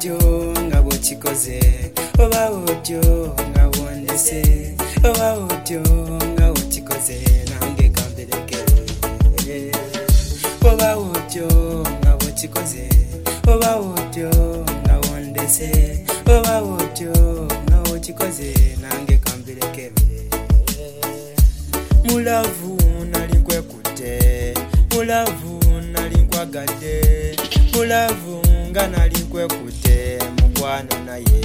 otyo nga bw'okikoze oba otyo nga bw'ondese oba otyo nga okikoze nange kambireke oba otyo nga bw'okikoze oba otyo nga bw'ondese oba otyo nga okikoze nange kambireke mulavu nali nkwekutte mulavu nali nkwagadde mulavu nga nali nkwekutte mukwano naye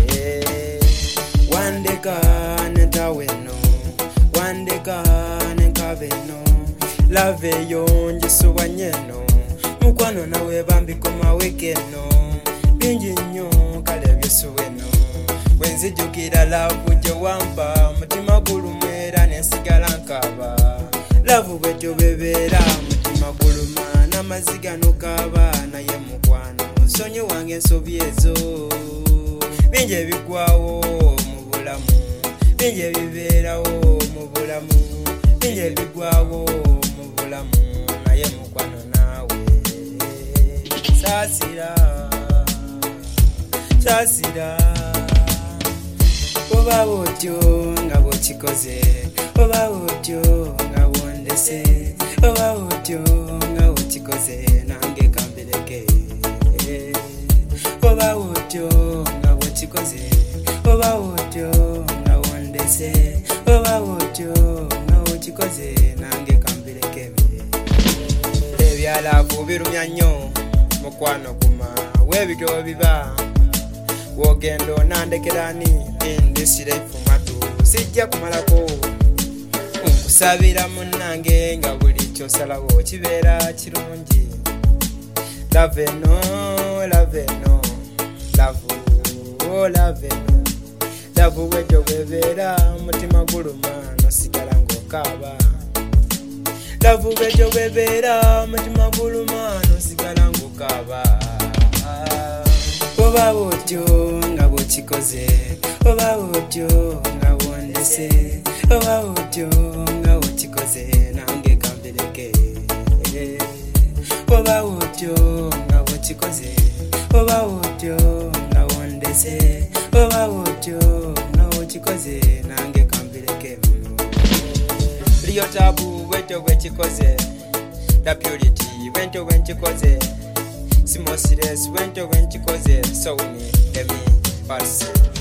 wandeka netaweno wandeka nenkabeno laveyo njisuba nyeno mukwano nawe bambikoma wekeno bingi nnyo kale bisuweno wenzijukira lavu gye wampa mutima gulumera nensigala nkaba lavu bwetyo bebeera mutima guluma n'amaziga nokaba naye mukwano nsonyi wange ensobi ezo bingi ebigwawo mu bulamu bingi ebibeerawo mu bulamu bingi ebigwawo mu bulamu naye mukwano naawe saasira saasira oba otyo nga bw'okikoze oba otyo nga bw'ondese oba otyo nga okikoze nange kambireke oba otyo nga bw'okikoze oba otyo nga bw'ondese oba otyo nga okikoze nange kambireke ebyalavu birumya nnyo mukwano guma webityo biba wogenda onandekerani endisire fumatu sijja kumalako nkusabira munnange nga buli kyosalawo kibeera kirungi laveno laveno lavu laveno lavu bwetyo bwebeera mutima guluma nosigala ng'okaaba lavu bwetyo bwebeera mutima guluma nosigala ng'okaaba oba otyo nga bw'okikoze oba otyo nga bw'ondese oba otyo nga okikoze nange kambireke oba otyo nga bw'okikoze oba otyo nga bw'ondese oba otyo nga okikoze nange kambireke Rio Tabu bwetyo bw'ekikoze La Purity bwetyo bw'ekikoze Simosires went to when she goes there, so we need them.